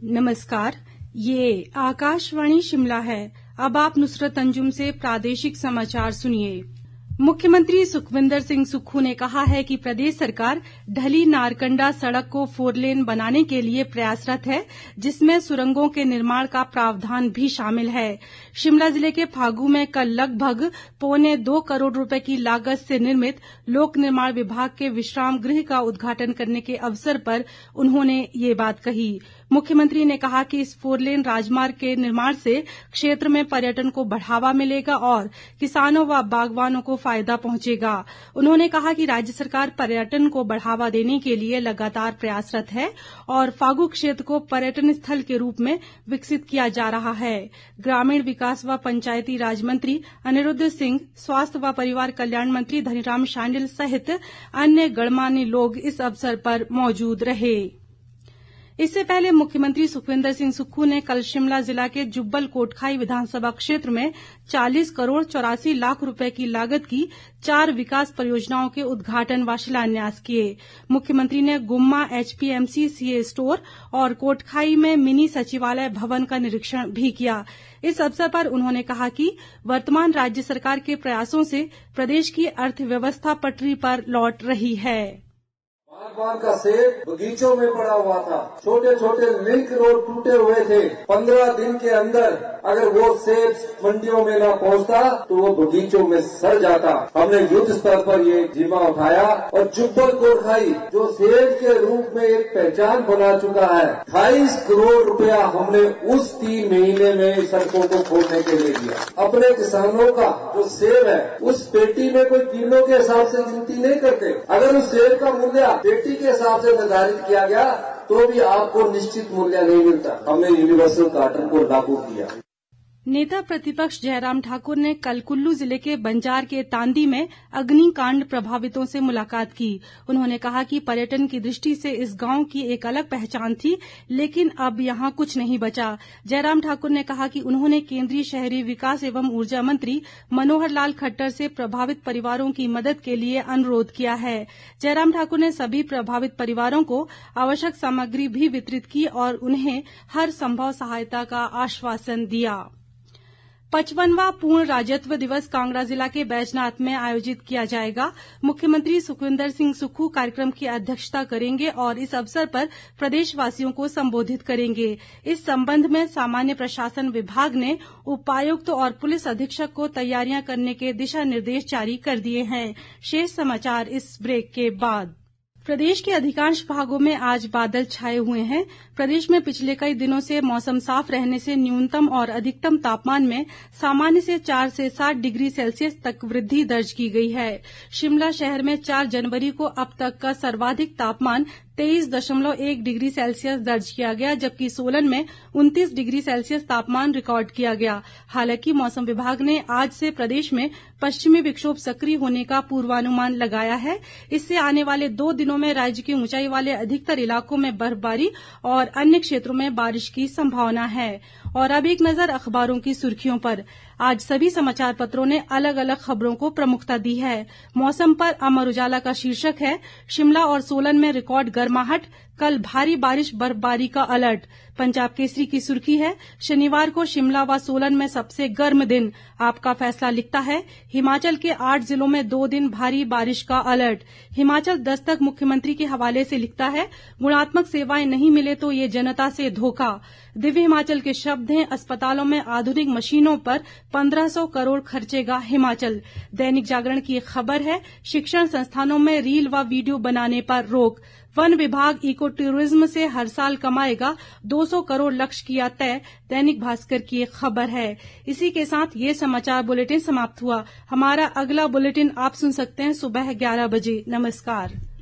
नमस्कार, ये आकाशवाणी शिमला है। अब आप नुसरत अंजुम से प्रादेशिक समाचार सुनिए। मुख्यमंत्री सुखविंदर सिंह सुक्खू ने कहा है कि प्रदेश सरकार ढली नारकंडा सड़क को 4 लेन बनाने के लिए प्रयासरत है, जिसमें सुरंगों के निर्माण का प्रावधान भी शामिल है। शिमला जिले के फागू में कल लगभग 2.25 करोड़ रुपए की लागत से निर्मित लोक निर्माण विभाग के विश्राम गृह का उद्घाटन करने के अवसर पर उन्होंने ये बात कही। मुख्यमंत्री ने कहा कि इस 4 लेन राजमार्ग के निर्माण से क्षेत्र में पर्यटन को बढ़ावा मिलेगा और किसानों व बागवानों को फायदा पहुंचेगा। उन्होंने कहा कि राज्य सरकार पर्यटन को बढ़ावा देने के लिए लगातार प्रयासरत है और फागू क्षेत्र को पर्यटन स्थल के रूप में विकसित किया जा रहा है। ग्रामीण विकास व पंचायती राज मंत्री अनिरुद्ध सिंह, स्वास्थ्य व परिवार कल्याण मंत्री धनीराम शांडिल सहित अन्य गणमान्य लोग इस अवसर पर मौजूद रहे। इससे पहले मुख्यमंत्री सुखविंदर सिंह सुक्खू ने कल शिमला जिला के जुब्बल कोटखाई विधानसभा क्षेत्र में 40 करोड़ 84 लाख रुपए की लागत की 4 विकास परियोजनाओं के उद्घाटन व शिलान्यास किए। मुख्यमंत्री ने गुम्मा HPMC CA स्टोर और कोटखाई में मिनी सचिवालय भवन का निरीक्षण भी किया। इस अवसर पर उन्होंने कहा कि वर्तमान राज्य सरकार के प्रयासों से प्रदेश की अर्थव्यवस्था पटरी पर लौट रही है। बागवान का सेब बगीचों में पड़ा हुआ था, छोटे छोटे लिंक रोड टूटे हुए थे। 15 दिन के अंदर अगर वो सेब मंडियों में न पहुंचता तो वो बगीचों में सड़ जाता। हमने युद्ध स्तर पर ये जिम्मा उठाया और जुब्बल कोटखाई जो सेब के रूप में एक पहचान बना चुका है, 28 करोड़ रुपया हमने उस 3 महीने में सड़कों को खोलने के लिए दिया। अपने किसानों का जो सेब है उस पेटी में कोई किलो के हिसाब से गिनती नहीं करते। अगर उस सेब का मूल्य पेटी के हिसाब से निर्धारित किया गया तो भी आपको निश्चित मूल्य नहीं मिलता। हमने यूनिवर्सल कार्टन को लागू किया। नेता प्रतिपक्ष जयराम ठाकुर ने कल कुल्लू जिले के बंजार के तांदी में अग्निकांड प्रभावितों से मुलाकात की। उन्होंने कहा कि पर्यटन की दृष्टि से इस गांव की एक अलग पहचान थी, लेकिन अब यहां कुछ नहीं बचा। जयराम ठाकुर ने कहा कि उन्होंने केंद्रीय शहरी विकास एवं ऊर्जा मंत्री मनोहर लाल खट्टर से प्रभावित परिवारों की मदद के लिए अनुरोध किया है। जयराम ठाकुर ने सभी प्रभावित परिवारों को आवश्यक सामग्री भी वितरित की और उन्हें हर संभव सहायता का आश्वासन दिया। 55वां पूर्ण राज्यत्व दिवस कांगड़ा जिला के बैजनाथ में आयोजित किया जाएगा। मुख्यमंत्री सुखविंदर सिंह सुक्खू कार्यक्रम की अध्यक्षता करेंगे और इस अवसर पर प्रदेशवासियों को संबोधित करेंगे। इस संबंध में सामान्य प्रशासन विभाग ने उपायुक्त और पुलिस अधीक्षक को तैयारियां करने के दिशा निर्देश जारी कर दिए हैं। शेष समाचार इस ब्रेक के बाद। प्रदेश के अधिकांश भागों में आज बादल छाए हुए हैं। प्रदेश में पिछले कई दिनों से मौसम साफ रहने से न्यूनतम और अधिकतम तापमान में सामान्य से 4 से 7 डिग्री सेल्सियस तक वृद्धि दर्ज की गई है। शिमला शहर में 4 जनवरी को अब तक का सर्वाधिक तापमान 23.1 डिग्री सेल्सियस दर्ज किया गया, जबकि सोलन में 29 डिग्री सेल्सियस तापमान रिकॉर्ड किया गया। हालांकि मौसम विभाग ने आज से प्रदेश में पश्चिमी विक्षोभ सक्रिय होने का पूर्वानुमान लगाया है। इससे आने वाले 2 दिनों में राज्य के ऊंचाई वाले अधिकतर इलाकों में बर्फबारी और अन्य क्षेत्रों में बारिश की संभावना है। और अब एक नजर अखबारों की सुर्खियों पर। आज सभी समाचार पत्रों ने अलग अलग खबरों को प्रमुखता दी है। मौसम पर अमर उजाला का शीर्षक है, शिमला और सोलन में रिकॉर्ड गर्माहट, कल भारी बारिश बर्फबारी का अलर्ट। पंजाब केसरी की सुर्खी है, शनिवार को शिमला व सोलन में सबसे गर्म दिन। आपका फैसला लिखता है, हिमाचल के 8 जिलों में 2 दिन भारी बारिश का अलर्ट। हिमाचल दस्तक मुख्यमंत्री के हवाले से लिखता है, गुणात्मक सेवाएं नहीं मिले तो ये जनता से धोखा। दिव्य हिमाचल के शब्द हैं, अस्पतालों में आधुनिक मशीनों पर 1500 करोड़ खर्चेगा हिमाचल। दैनिक जागरण की एक खबर है, शिक्षण संस्थानों में रील व वीडियो बनाने पर रोक। वन विभाग इको टूरिज्म से हर साल कमाएगा 200 करोड़ लक्ष्य किया तय। दैनिक भास्कर की एक खबर है। इसी के साथ ये समाचार बुलेटिन समाप्त हुआ। हमारा अगला बुलेटिन आप सुन सकते हैं सुबह 11 बजे। नमस्कार।